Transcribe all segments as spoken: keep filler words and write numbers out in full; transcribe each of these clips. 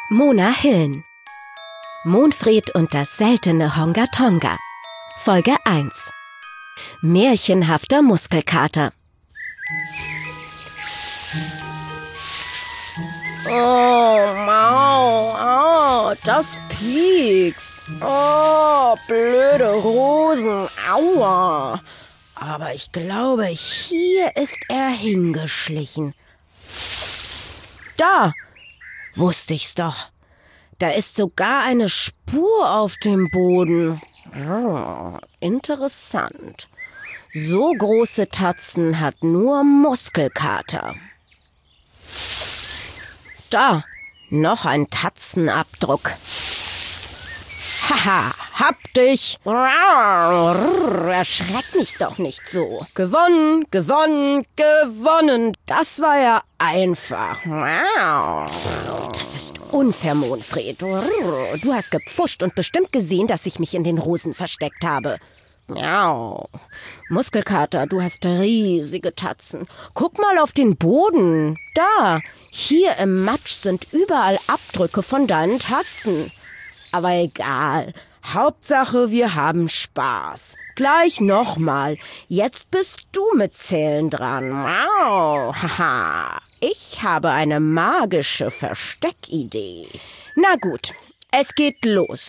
Mona Hillen. Monfred und das seltene Honga Tonga. Folge eins. Märchenhafter Muskelkater. Oh, Mau, oh, das piekst. Oh, blöde Rosen, aua. Aber ich glaube, hier ist er hingeschlichen. Da, wusste ich's doch. Da ist sogar eine Spur auf dem Boden. Oh, interessant. So große Tatzen hat nur Muskelkater. Da, noch ein Tatzenabdruck. Haha, hab dich. Erschreck mich doch nicht so. Gewonnen, gewonnen, gewonnen. Das war ja einfach. Das ist unfair, Monfred. Du hast gepfuscht und bestimmt gesehen, dass ich mich in den Rosen versteckt habe. Miau. Muskelkater, du hast riesige Tatzen. Guck mal auf den Boden. Da, hier im Matsch sind überall Abdrücke von deinen Tatzen. Aber egal. Hauptsache, wir haben Spaß. Gleich nochmal. Jetzt bist du mit Zählen dran. Wow. Haha. Ich habe eine magische Versteckidee. Na gut, es geht los.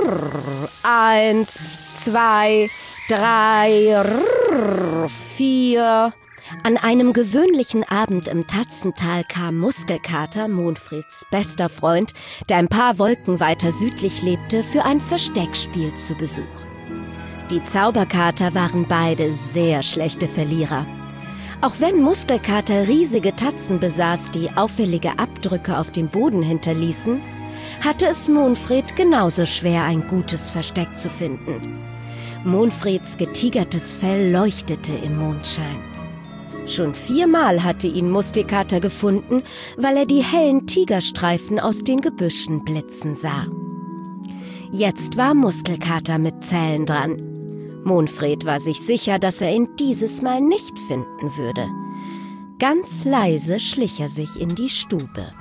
Eins, zwei, drei, vier. An einem gewöhnlichen Abend im Tatzental kam Muskelkater, Monfreds bester Freund, der ein paar Wolken weiter südlich lebte, für ein Versteckspiel zu Besuch. Die Zauberkater waren beide sehr schlechte Verlierer. Auch wenn Muskelkater riesige Tatzen besaß, die auffällige Abdrücke auf dem Boden hinterließen, hatte es Monfred genauso schwer, ein gutes Versteck zu finden. Monfreds getigertes Fell leuchtete im Mondschein. Schon viermal hatte ihn Muskelkater gefunden, weil er die hellen Tigerstreifen aus den Gebüschen blitzen sah. Jetzt war Muskelkater mit Zählen dran. Monfred war sich sicher, dass er ihn dieses Mal nicht finden würde. Ganz leise schlich er sich in die Stube.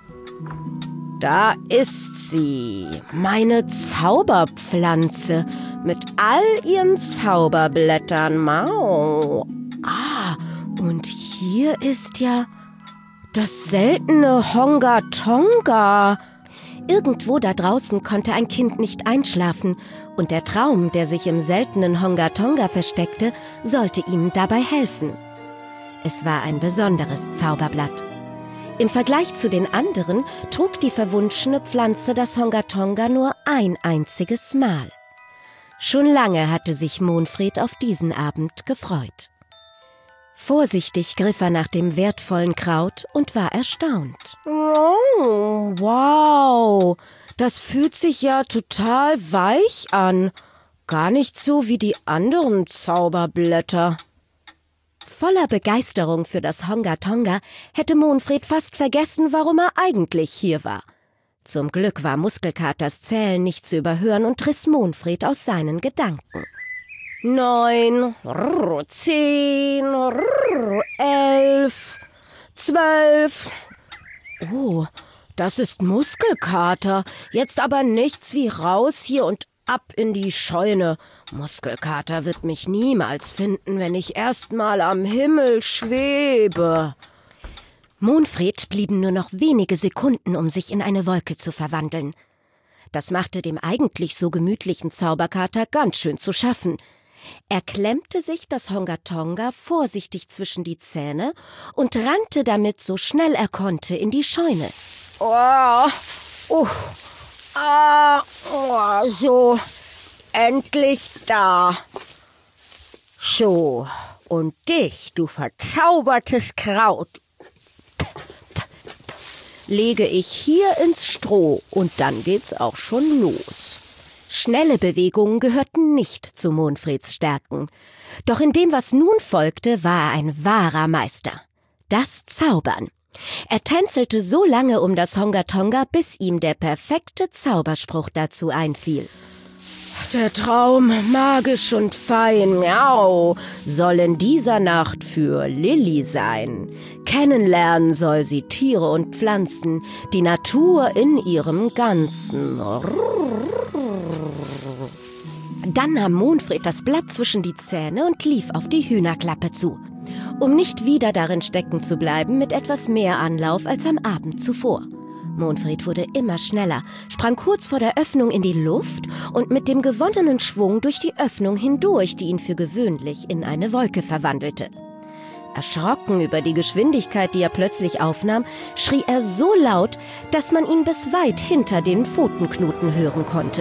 Da ist sie, meine Zauberpflanze mit all ihren Zauberblättern. Mau. Ah, und hier ist ja das seltene Honga Tonga. Irgendwo da draußen konnte ein Kind nicht einschlafen und der Traum, der sich im seltenen Honga Tonga versteckte, sollte ihm dabei helfen. Es war ein besonderes Zauberblatt. Im Vergleich zu den anderen trug die verwunschene Pflanze das Honga Tonga nur ein einziges Mal. Schon lange hatte sich Monfred auf diesen Abend gefreut. Vorsichtig griff er nach dem wertvollen Kraut und war erstaunt. Oh, wow, das fühlt sich ja total weich an. Gar nicht so wie die anderen Zauberblätter. Voller Begeisterung für das Honga Tonga hätte Monfred fast vergessen, warum er eigentlich hier war. Zum Glück war Muskelkaters Zählen nicht zu überhören und riss Monfred aus seinen Gedanken. Neun, zehn, elf, zwölf. Oh, das ist Muskelkater. Jetzt aber nichts wie raus hier und ab in die Scheune. Muskelkater wird mich niemals finden, wenn ich erst mal am Himmel schwebe. Monfred blieben nur noch wenige Sekunden, um sich in eine Wolke zu verwandeln. Das machte dem eigentlich so gemütlichen Zauberkater ganz schön zu schaffen. Er klemmte sich das Honga Tonga vorsichtig zwischen die Zähne und rannte damit so schnell er konnte in die Scheune. Oh, uh, ah, oh, so, endlich da. So, und dich, du verzaubertes Kraut, lege ich hier ins Stroh und dann geht's auch schon los. Schnelle Bewegungen gehörten nicht zu Monfreds Stärken. Doch in dem, was nun folgte, war er ein wahrer Meister. Das Zaubern. Er tänzelte so lange um das Honga Tonga, bis ihm der perfekte Zauberspruch dazu einfiel. Der Traum, magisch und fein, miau, soll in dieser Nacht für Lilli sein. Kennenlernen soll sie Tiere und Pflanzen, die Natur in ihrem Ganzen. Dann nahm Monfred das Blatt zwischen die Zähne und lief auf die Hühnerklappe zu, um nicht wieder darin stecken zu bleiben mit etwas mehr Anlauf als am Abend zuvor. Monfred wurde immer schneller, sprang kurz vor der Öffnung in die Luft und mit dem gewonnenen Schwung durch die Öffnung hindurch, die ihn für gewöhnlich in eine Wolke verwandelte. Erschrocken über die Geschwindigkeit, die er plötzlich aufnahm, schrie er so laut, dass man ihn bis weit hinter den Pfotenknoten hören konnte.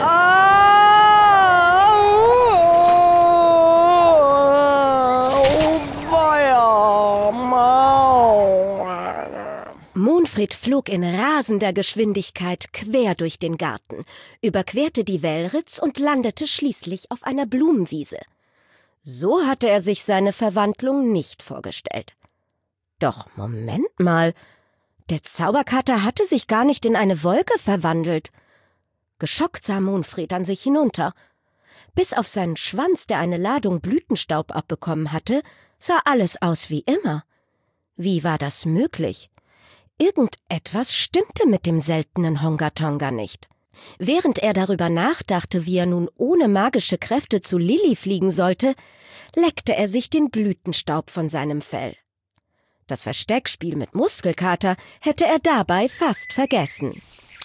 Monfred flog in rasender Geschwindigkeit quer durch den Garten, überquerte die Wellritz und landete schließlich auf einer Blumenwiese. So hatte er sich seine Verwandlung nicht vorgestellt. Doch Moment mal, der Zauberkater hatte sich gar nicht in eine Wolke verwandelt. Geschockt sah Monfred an sich hinunter. Bis auf seinen Schwanz, der eine Ladung Blütenstaub abbekommen hatte, sah alles aus wie immer. Wie war das möglich? Irgendetwas stimmte mit dem seltenen Hongatonga nicht. Während er darüber nachdachte, wie er nun ohne magische Kräfte zu Lilli fliegen sollte, leckte er sich den Blütenstaub von seinem Fell. Das Versteckspiel mit Muskelkater hätte er dabei fast vergessen.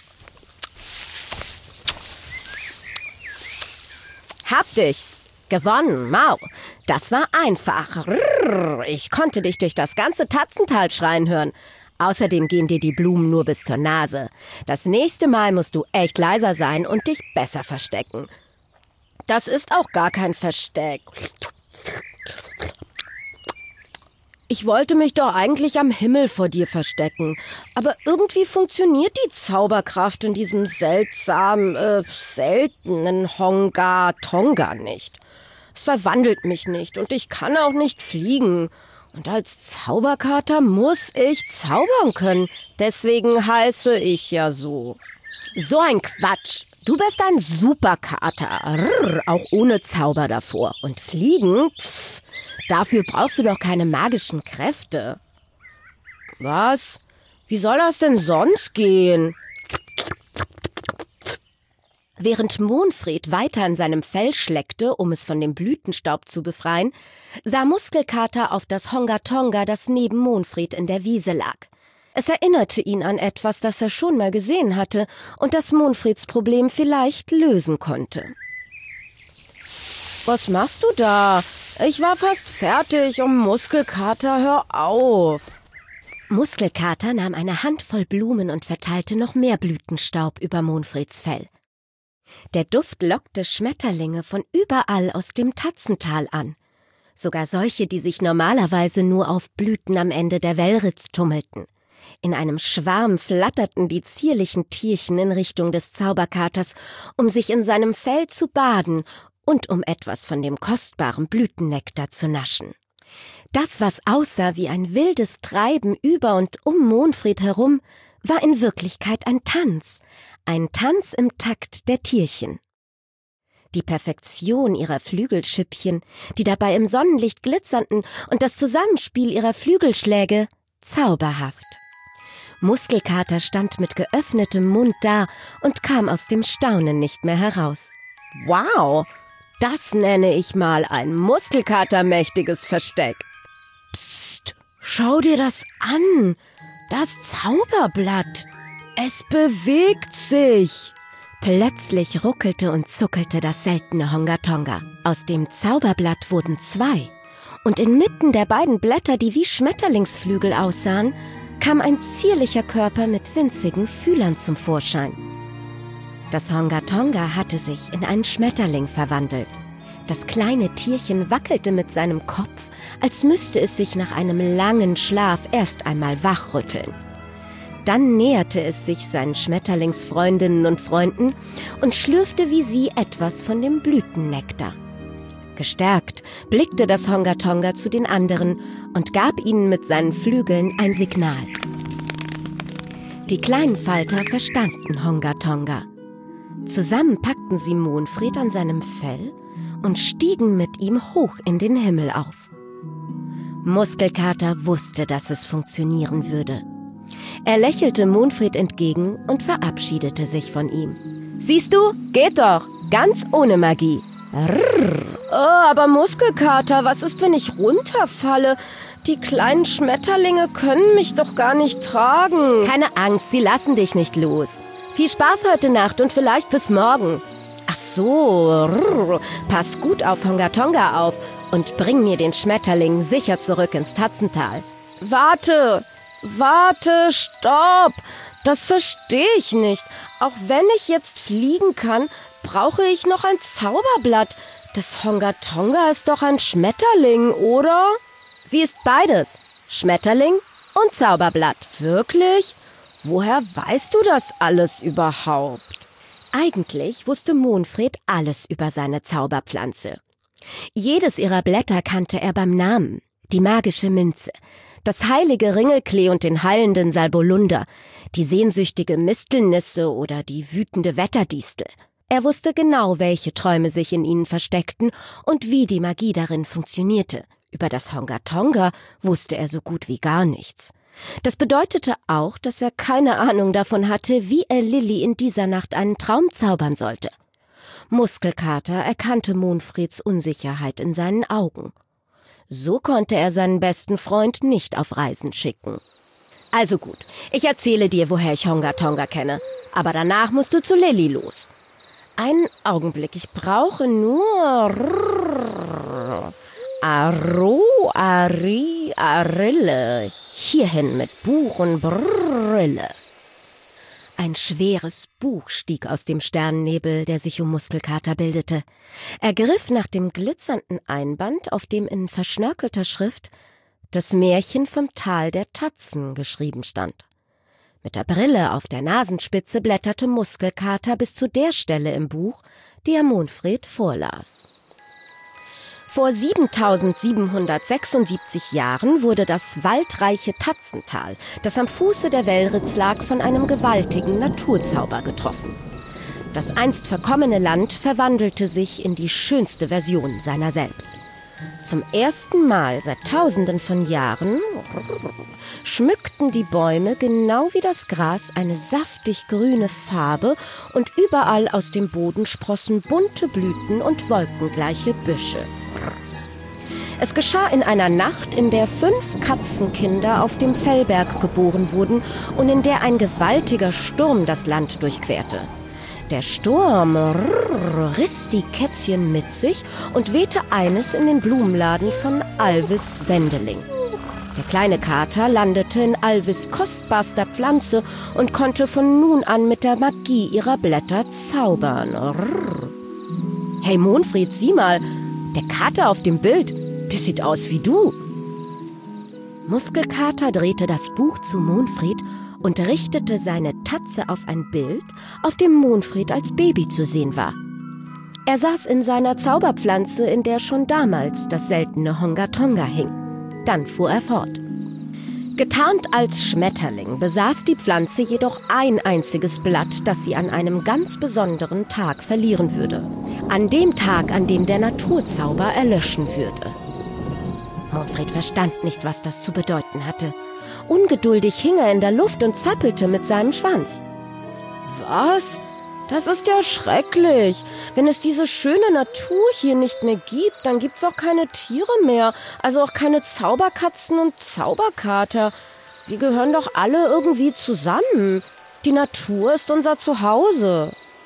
Hab dich! Gewonnen, Mau! Das war einfach. Ich konnte dich durch das ganze Tatzental schreien hören. Außerdem gehen dir die Blumen nur bis zur Nase. Das nächste Mal musst du echt leiser sein und dich besser verstecken. Das ist auch gar kein Versteck. Ich wollte mich doch eigentlich am Himmel vor dir verstecken. Aber irgendwie funktioniert die Zauberkraft in diesem seltsamen, äh, seltenen Hongatonga nicht. Es verwandelt mich nicht und ich kann auch nicht fliegen. Und als Zauberkater muss ich zaubern können. Deswegen heiße ich ja so. So ein Quatsch. Du bist ein Superkater. Rrr, auch ohne Zauber davor. Und fliegen? Pff, dafür brauchst du doch keine magischen Kräfte. Was? Wie soll das denn sonst gehen? Während Monfred weiter an seinem Fell schleckte, um es von dem Blütenstaub zu befreien, sah Muskelkater auf das Hongatonga, das neben Monfred in der Wiese lag. Es erinnerte ihn an etwas, das er schon mal gesehen hatte und das Monfreds Problem vielleicht lösen konnte. Was machst du da? Ich war fast fertig, um Muskelkater, hör auf. Muskelkater nahm eine Handvoll Blumen und verteilte noch mehr Blütenstaub über Monfreds Fell. Der Duft lockte Schmetterlinge von überall aus dem Tatzental an. Sogar solche, die sich normalerweise nur auf Blüten am Ende der Wellritz tummelten. In einem Schwarm flatterten die zierlichen Tierchen in Richtung des Zauberkaters, um sich in seinem Fell zu baden und um etwas von dem kostbaren Blütennektar zu naschen. Das, was aussah wie ein wildes Treiben über und um Monfred herum, war in Wirklichkeit ein Tanz, ein Tanz im Takt der Tierchen. Die Perfektion ihrer Flügelschüppchen, die dabei im Sonnenlicht glitzerten, und das Zusammenspiel ihrer Flügelschläge, zauberhaft. Muskelkater stand mit geöffnetem Mund da und kam aus dem Staunen nicht mehr heraus. Wow, das nenne ich mal ein muskelkatermächtiges Versteck. Psst, schau dir das an, das Zauberblatt. Es bewegt sich. Plötzlich ruckelte und zuckelte das seltene Hongatonga. Aus dem Zauberblatt wurden zwei. Und inmitten der beiden Blätter, die wie Schmetterlingsflügel aussahen, kam ein zierlicher Körper mit winzigen Fühlern zum Vorschein. Das Hongatonga hatte sich in einen Schmetterling verwandelt. Das kleine Tierchen wackelte mit seinem Kopf, als müsste es sich nach einem langen Schlaf erst einmal wachrütteln. Dann näherte es sich seinen Schmetterlingsfreundinnen und Freunden und schlürfte wie sie etwas von dem Blütennektar. Gestärkt blickte das Hongatonga zu den anderen und gab ihnen mit seinen Flügeln ein Signal. Die kleinen Falter verstanden Hongatonga. Zusammen packten sie Monfred an seinem Fell und stiegen mit ihm hoch in den Himmel auf. Muskelkater wusste, dass es funktionieren würde. Er lächelte Monfred entgegen und verabschiedete sich von ihm. »Siehst du, geht doch, ganz ohne Magie.« Rrr. Oh, aber Muskelkater, was ist, wenn ich runterfalle? Die kleinen Schmetterlinge können mich doch gar nicht tragen. Keine Angst, sie lassen dich nicht los. Viel Spaß heute Nacht und vielleicht bis morgen. Ach so, rrr. Pass gut auf Hongatonga auf und bring mir den Schmetterling sicher zurück ins Tatzental. Warte, warte, stopp. Das verstehe ich nicht. Auch wenn ich jetzt fliegen kann, brauche ich noch ein Zauberblatt. Das Hongatonga ist doch ein Schmetterling, oder? Sie ist beides, Schmetterling und Zauberblatt. Wirklich? Woher weißt du das alles überhaupt? Eigentlich wusste Monfred alles über seine Zauberpflanze. Jedes ihrer Blätter kannte er beim Namen. Die magische Minze, das heilige Ringelklee und den heilenden Salbolunder, die sehnsüchtige Mistelnisse oder die wütende Wetterdistel. Er wusste genau, welche Träume sich in ihnen versteckten und wie die Magie darin funktionierte. Über das Hongatonga wusste er so gut wie gar nichts. Das bedeutete auch, dass er keine Ahnung davon hatte, wie er Lilli in dieser Nacht einen Traum zaubern sollte. Muskelkater erkannte Monfreds Unsicherheit in seinen Augen. So konnte er seinen besten Freund nicht auf Reisen schicken. »Also gut, ich erzähle dir, woher ich Hongatonga kenne, aber danach musst du zu Lilli los.« »Einen Augenblick, ich brauche nur Aro, Ari, Arille. Hierhin mit Buch und Brille.« Ein schweres Buch stieg aus dem Sternennebel, der sich um Muskelkater bildete. Er griff nach dem glitzernden Einband, auf dem in verschnörkelter Schrift das Märchen vom Tal der Tatzen geschrieben stand. Mit der Brille auf der Nasenspitze blätterte Muskelkater bis zu der Stelle im Buch, die er Monfred vorlas. Vor siebentausendsiebenhundertsechsundsiebzig Jahren wurde das waldreiche Tatzental, das am Fuße der Wellritz lag, von einem gewaltigen Naturzauber getroffen. Das einst verkommene Land verwandelte sich in die schönste Version seiner selbst. Zum ersten Mal seit Tausenden von Jahren schmückten die Bäume genau wie das Gras eine saftig grüne Farbe und überall aus dem Boden sprossen bunte Blüten und wolkengleiche Büsche. Es geschah in einer Nacht, in der fünf Katzenkinder auf dem Fellberg geboren wurden und in der ein gewaltiger Sturm das Land durchquerte. Der Sturm riss die Kätzchen mit sich und wehte eines in den Blumenladen von Alvis Wendeling. Der kleine Kater landete in Alvis kostbarster Pflanze und konnte von nun an mit der Magie ihrer Blätter zaubern. »Hey Monfred, sieh mal, der Kater auf dem Bild, der sieht aus wie du.« Muskelkater drehte das Buch zu Monfred und richtete seine Tatze auf ein Bild, auf dem Monfred als Baby zu sehen war. Er saß in seiner Zauberpflanze, in der schon damals das seltene Hongatonga hing. Dann fuhr er fort. Getarnt als Schmetterling besaß die Pflanze jedoch ein einziges Blatt, das sie an einem ganz besonderen Tag verlieren würde. An dem Tag, an dem der Naturzauber erlöschen würde. Monfred verstand nicht, was das zu bedeuten hatte. Ungeduldig hing er in der Luft und zappelte mit seinem Schwanz. Was? Das ist ja schrecklich. Wenn es diese schöne Natur hier nicht mehr gibt, dann gibt's auch keine Tiere mehr. Also auch keine Zauberkatzen und Zauberkater. Wir gehören doch alle irgendwie zusammen. Die Natur ist unser Zuhause.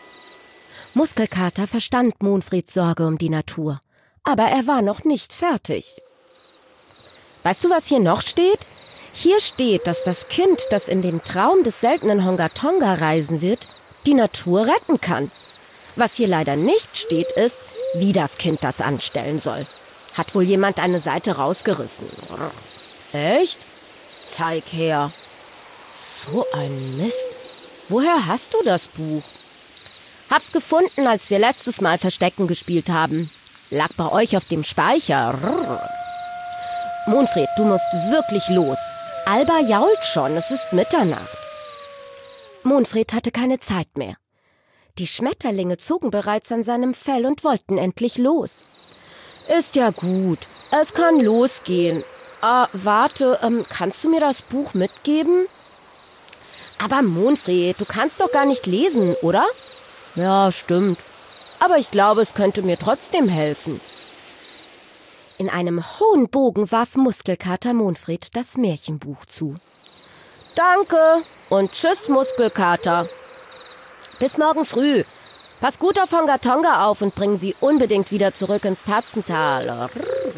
Muskelkater verstand Monfreds Sorge um die Natur. Aber er war noch nicht fertig. Weißt du, was hier noch steht? Hier steht, dass das Kind, das in den Traum des seltenen Hongatonga reisen wird, die Natur retten kann. Was hier leider nicht steht, ist, wie das Kind das anstellen soll. Hat wohl jemand eine Seite rausgerissen. Echt? Zeig her. So ein Mist. Woher hast du das Buch? Hab's gefunden, als wir letztes Mal Verstecken gespielt haben. Lag bei euch auf dem Speicher. Monfred, du musst wirklich los. Alba jault schon, es ist Mitternacht. Monfred hatte keine Zeit mehr. Die Schmetterlinge zogen bereits an seinem Fell und wollten endlich los. Ist ja gut, es kann losgehen. Ah, warte, ähm, kannst du mir das Buch mitgeben? Aber Monfred, du kannst doch gar nicht lesen, oder? Ja, stimmt. Aber ich glaube, es könnte mir trotzdem helfen. In einem hohen Bogen warf Muskelkater Monfred das Märchenbuch zu. Danke und tschüss, Muskelkater. Bis morgen früh. Pass gut auf Hongatonga auf und bring sie unbedingt wieder zurück ins Tatzental.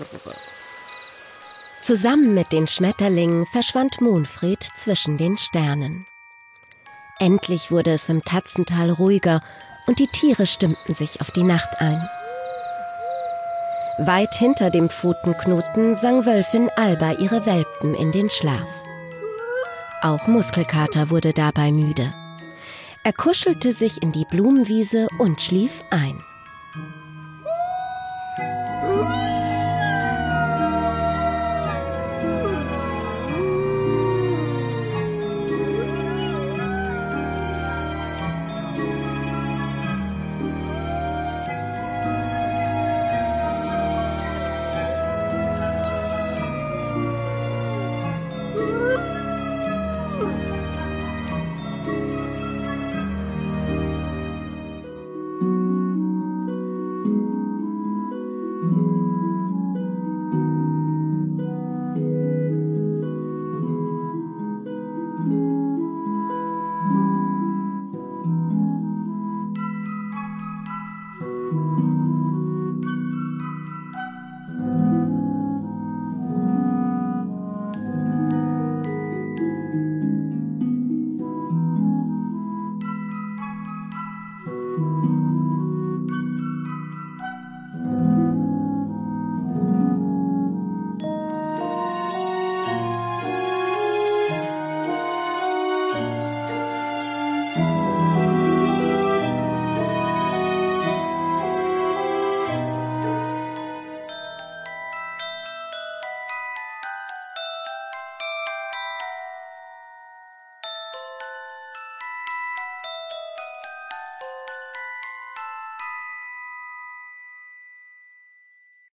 Zusammen mit den Schmetterlingen verschwand Monfred zwischen den Sternen. Endlich wurde es im Tatzental ruhiger und die Tiere stimmten sich auf die Nacht ein. Weit hinter dem Pfotenknoten sang Wölfin Alba ihre Welpen in den Schlaf. Auch Muskelkater wurde dabei müde. Er kuschelte sich in die Blumenwiese und schlief ein.